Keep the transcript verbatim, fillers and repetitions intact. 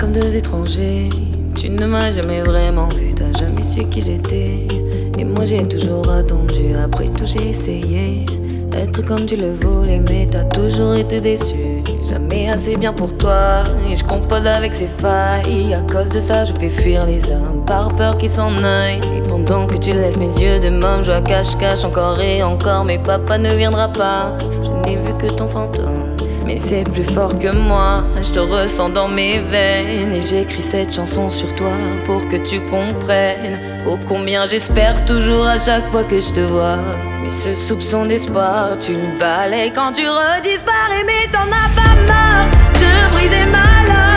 comme deux étrangers. Tu ne m'as jamais vraiment vu, t'as jamais su qui j'étais. Et moi j'ai toujours attendu, après tout j'ai essayé. Être comme tu le voulais, mais t'as toujours été déçu. Jamais assez bien pour toi, et je compose avec ces failles. À cause de ça je fais fuir les hommes, par peur qu'ils s'en aillent. Et pendant que tu laisses mes yeux de môme jouer à cache-cache encore et encore, mais papa ne viendra pas. Je n'ai vu que ton fantôme, mais c'est plus fort que moi. Je te ressens dans mes veines, et j'écris cette chanson sur toi pour que tu comprennes oh combien j'espère toujours à chaque fois que je te vois. Mais ce soupçon d'espoir, tu le balayes quand tu redisparais. Mais t'en as pas marre de briser ma langue.